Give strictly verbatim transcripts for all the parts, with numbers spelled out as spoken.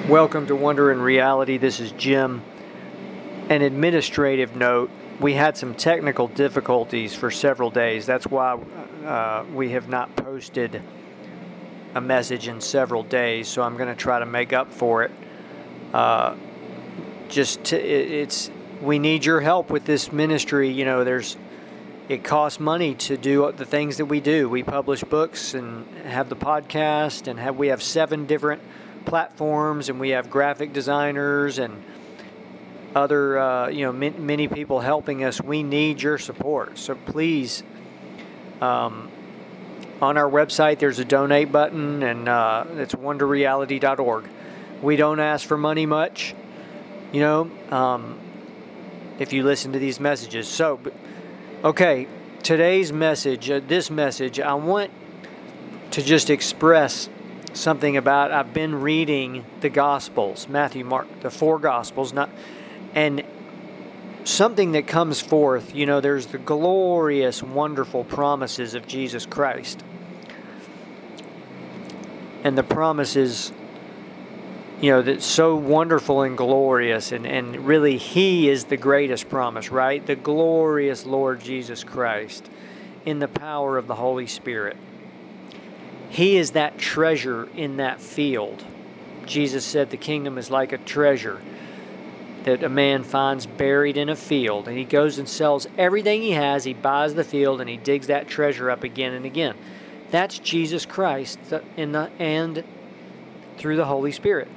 Welcome to Wonder in Reality. This is Jim. An administrative note. We had some technical difficulties for several days. That's why uh, we have not posted a message in several days. So I'm going to try to make up for it. Uh, just to, it, it's we need your help with this ministry. You know, there's it costs money to do the things that we do. We publish books and have the podcast, and have we have seven different platforms, and we have graphic designers and other uh, you know m- many people helping us. We need your support, so please, um, on our website there's a donate button, and uh, it's wonder reality dot org. We don't ask for money much, you know, um, if you listen to these messages. So okay, today's message, uh, this message, I want to just express something about. I've been reading the Gospels, Matthew, Mark, the four Gospels, not, and something that comes forth, you know, there's the glorious, wonderful promises of Jesus Christ. And the promises, you know, that's so wonderful and glorious, and, and really He is the greatest promise, right? The glorious Lord Jesus Christ in the power of the Holy Spirit. He is that treasure in that field. Jesus said the kingdom is like a treasure that a man finds buried in a field, and he goes and sells everything he has. He buys the field, and he digs that treasure up again and again. That's Jesus Christ in the, and through the Holy Spirit.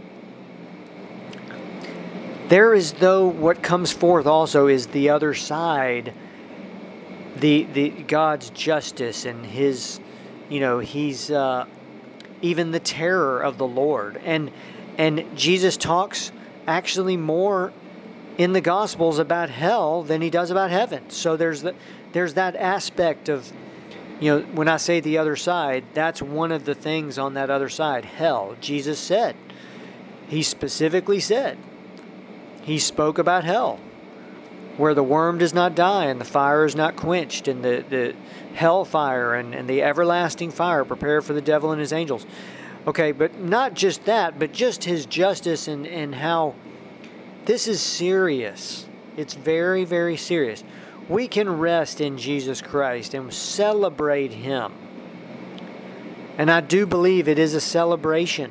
There is, though, what comes forth also is the other side, the the God's justice and His, you know, He's uh, even the terror of the Lord. And and Jesus talks actually more in the Gospels about hell than He does about heaven. So there's the, there's that aspect of, you know, when I say the other side, that's one of the things on that other side, hell. Jesus said, He specifically said, He spoke about hell, where the worm does not die and the fire is not quenched, and the, the hellfire and, and the everlasting fire prepared for the devil and his angels. Okay, but not just that, but just His justice, and, and how this is serious. It's very, very serious. We can rest in Jesus Christ and celebrate Him. And I do believe it is a celebration.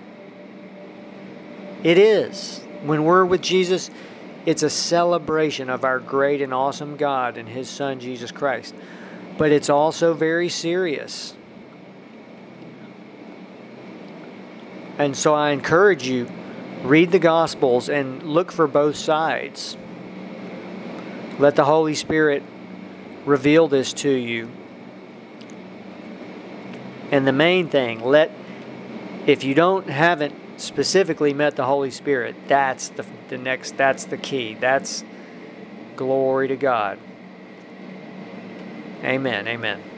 It is. When we're with Jesus, it's a celebration of our great and awesome God and His Son, Jesus Christ. But it's also very serious. And so I encourage you, read the Gospels and look for both sides. Let the Holy Spirit reveal this to you. And the main thing, let if you don't haven't specifically met the Holy Spirit, that's the the next that's the key. That's glory to God. Amen. Amen.